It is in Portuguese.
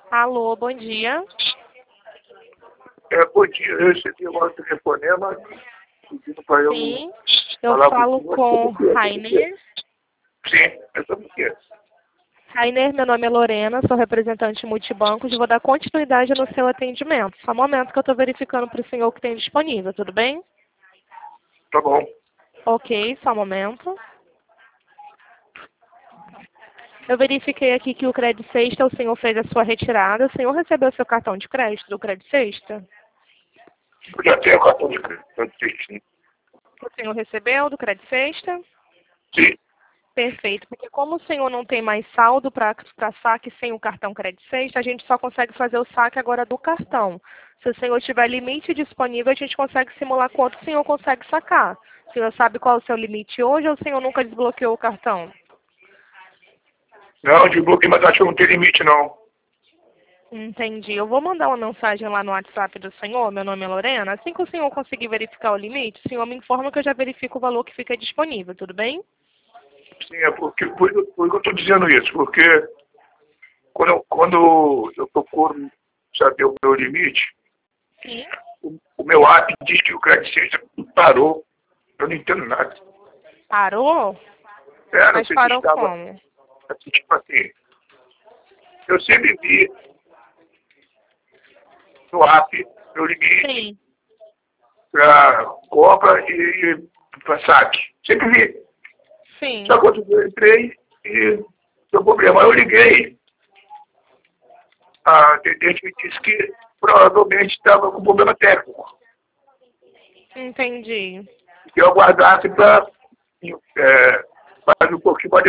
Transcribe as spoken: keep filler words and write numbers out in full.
Alô, bom dia. É, bom dia, eu recebi agora o telefonema pedindo para eu Sim, eu falar falo com com você. Rainer. Sim, eu sou você. Rainer, meu nome é Lorena, sou representante multibancos e vou dar continuidade no seu atendimento. Só um momento que eu estou verificando para o senhor o que tem disponível, tudo bem? Tá bom. Ok, só um momento. Eu verifiquei aqui que o Credit Sexta, o senhor fez a sua retirada. O senhor recebeu seu cartão de crédito do Credit Sexta? Eu já tenho o cartão de crédito. Sim. O senhor recebeu do Credit Sexta? Sim. Perfeito, porque como o senhor não tem mais saldo para saque sem o cartão Credit Sexta, a gente só consegue fazer o saque agora do cartão. Se o senhor tiver limite disponível, a gente consegue simular quanto o senhor consegue sacar. O senhor sabe qual é o seu limite hoje ou o senhor nunca desbloqueou o cartão? Não, desbloqueei, mas acho que não tem limite, não. Entendi. Eu vou mandar uma mensagem lá no WhatsApp do senhor, meu nome é Lorena. Assim que o senhor conseguir verificar o limite, o senhor me informa que eu já verifico o valor que fica disponível, tudo bem? Sim, é porque, por, por que eu estou dizendo isso? Porque quando eu, quando eu procuro saber o meu limite, Sim. o, o meu app diz que o crédito Sexta parou. Eu não entendo nada. Parou? É, não Mas sei se parou estava como? assim, tipo assim. Eu sempre vi no app meu limite Sim. para compra e para saque. Sempre vi. Sim. Só quando eu entrei e deu problema. Eu liguei, a atendente me disse que provavelmente estava com problema técnico. Entendi. Que eu aguardasse para é, mais um pouquinho para